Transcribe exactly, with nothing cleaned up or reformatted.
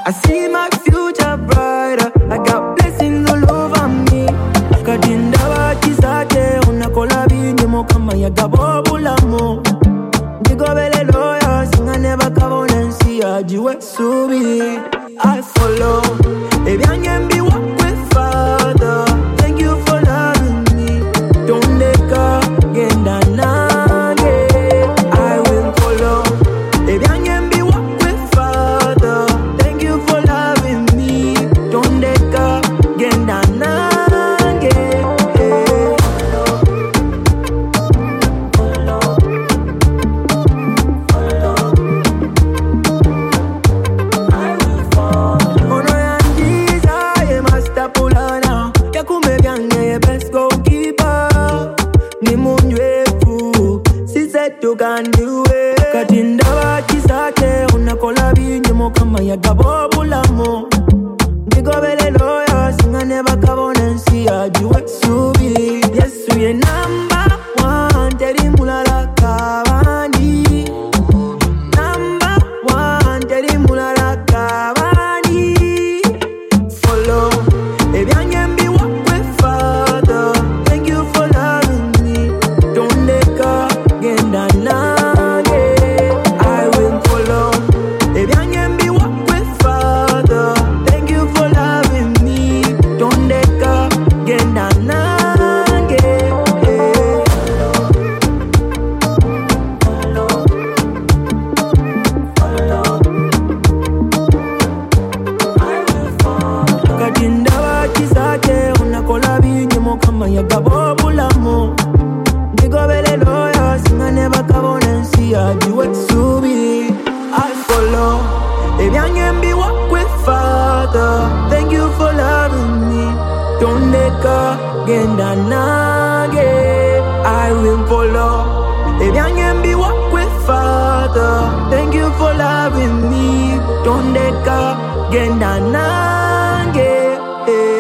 I see my future brighter. I got blessings all over me. Kadinda wa kisake unakola binyemo kama ya gabobulamo. Digobele loya singa never kabonensi ajiwe subi. I follow. Ebyangembi walk with Father. Thank you for loving me. Don't let go, genda nage. I will follow. Ebyangembi walk with Father. Thank you for loving me. Don't let go, genda nage. Ono yanjiza ye master pulana. Yakume byange best goalkeeper. Ni munywefu, si said you can do it. Katinda wa kisake unakola binyemo kama ya gabobulamo. Digobele loya singa never kabonensi ajiwe subi. Yesu ye number one, teri mulala kabani. Number one, teri mulala kabani. Follow, ebyangembi walk with Father. Thank you for loving me. Don't let go, genda nage. I will follow. Ebyangembi walk with Father. Thank you for loving me. Don't let go, genda nage. Kadinda wa kisake unakola binyemo kama ya gabobulamo. Digobele loya singa never kabonensi ajiwe subi. I follow. Ebyangembi walk with Father. Thank you for loving me. Don't let go, genda nage. I will follow. Ebyangembi walk with Father. Thank you for loving me. Don't let go, genda nage.